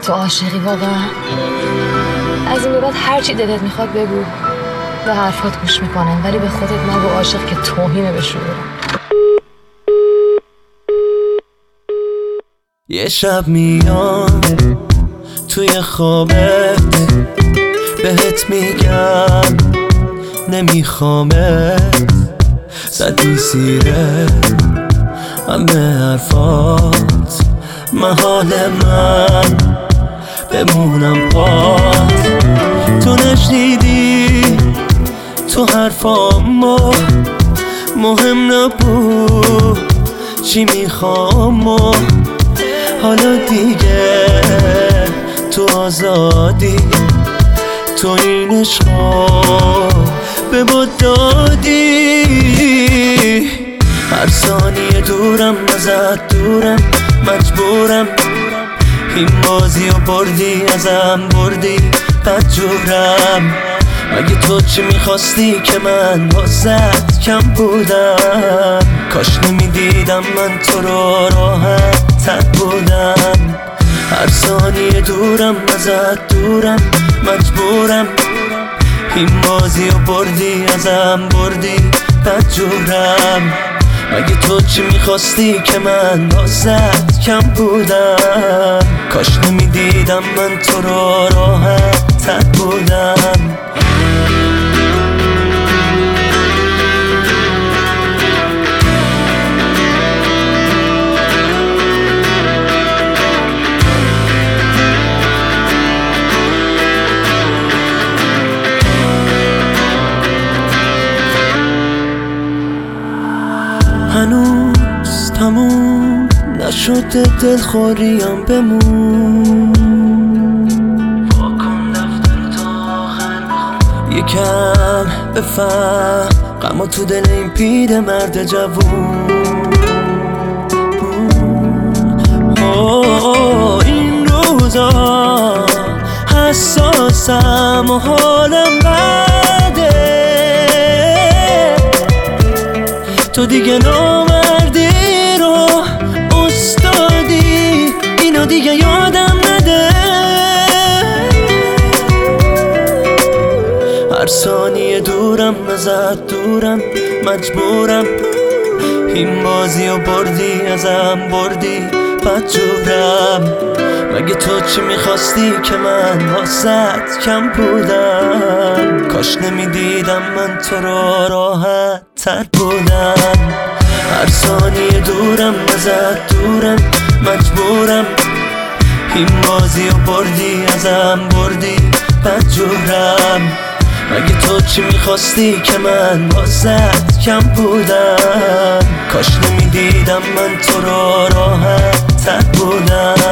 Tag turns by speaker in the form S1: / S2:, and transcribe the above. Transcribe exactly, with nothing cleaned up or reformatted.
S1: تو عاشقی واقعا؟ از این به بعد هر چی دلت میخواد بگو، به حرفات گوش میکنم، ولی به خودت نگو عاشق که توهینه به شعور.
S2: یه شب میام توی خوابت بهت میگم نمیخوامت، زدی زیره همه حرفات، محال من بمونم پات. تو نشنیدی تو حرفامو، مهم نبود چی میخوام و حالا دیگه تو آزادی، تو این عشقا به با دادی. هر ثانیه دورم ازت دورم، مجبورم این بازی رو بردی ازم بردی بدجورم. مگه تو چی میخواستی که من واسط کم بودم؟ کاش نمیدیدم من تو رو راحت تر بودم. هر ثانیه دورم ازت دورم، مجبورم این بازی رو بردی ازم بردی بدجورم. مگه تو چی میخواستی که من واسط کم بودم؟ کاش نمیدیدم من تو رو راحت تر بودم. هنوز تموم نشده دلخوریم بمون، واکن دفتر تا آخر بخون. یکم بفهم غما تو دل این پیر مرد جوون. این روزا حساسم و حالم بده، تو دیگه نامردی رو استادی، اینو دیگه یادم نده. هر ثانیه دورم ازت دورم، مجبورم این بازی رو بردی ازم بردی بدجورم. مگه تو چی میخواستی که من واسط کم بودم؟ کاش نمیدیدم من تو رو راحت تر بودم. هر ثانیه دورم ازت دورم، مجبورم این بازی رو بردی ازم بردی بدجورم. مگه تو چی میخواستی که من واسط کم بودم؟ کاش نمیدیدم من تو رو راحت تر بودم.